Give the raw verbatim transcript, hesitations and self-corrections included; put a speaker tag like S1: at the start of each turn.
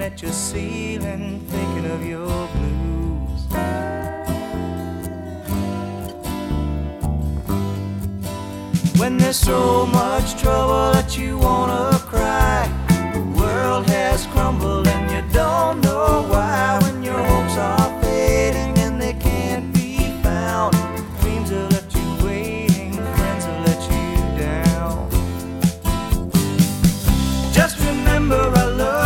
S1: at your ceiling, thinking of your blues. When there's so much trouble that you wanna cry, the world has crumbled and